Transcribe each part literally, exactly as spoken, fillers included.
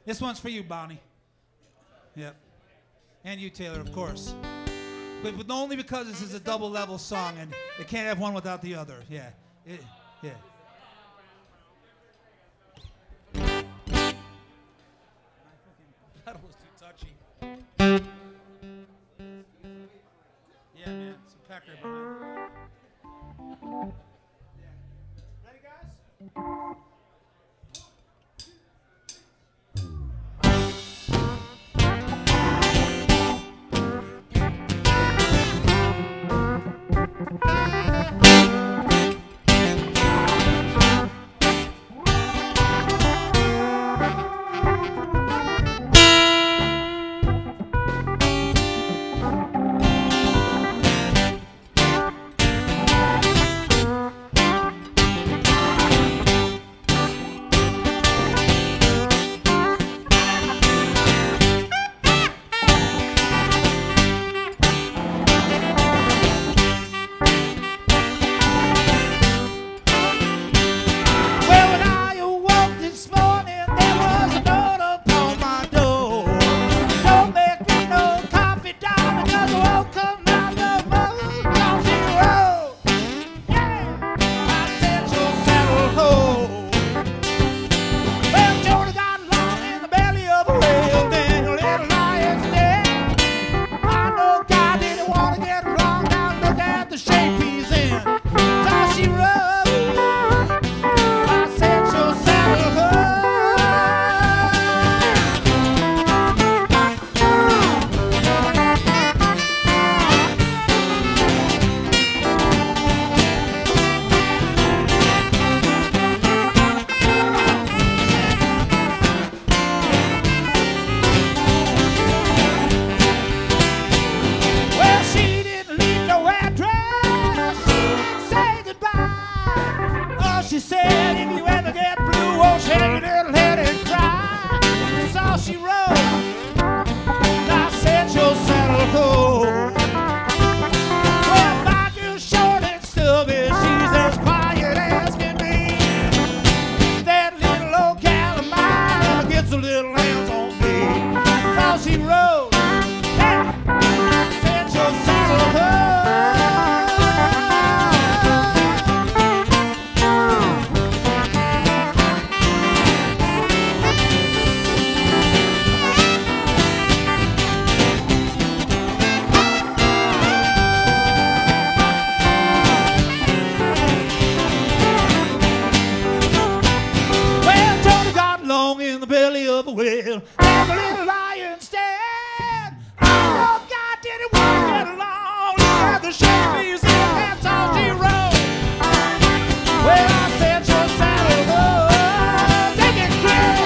This one's for you, Bonnie. Yep. And you, Taylor, of course. But, but only because this is a double level song and it can't have one without the other. Yeah. It, yeah. That was too touchy. Yeah, man. Some pecker behind. Ready, guys? She said, if you ever get blue, won't shake it and let it cry. That's all she wrote. I said, you'll settle home. Well, my girl's short and stubby, she's as quiet as can be. That little old gal of mine gets a little hands on me. That's all she wrote. Hey, I said, you'll settle home. Of a whale, have a little lion stand. Oh God, did it want to get along? Look at the shape he's in, that's all she wrote. Well, I said your saddle, oh, take it clear.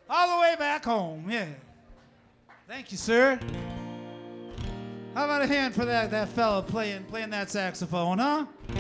All the way back home, yeah. Thank you, sir. How about a hand for that, that fella playing, playing that saxophone, huh?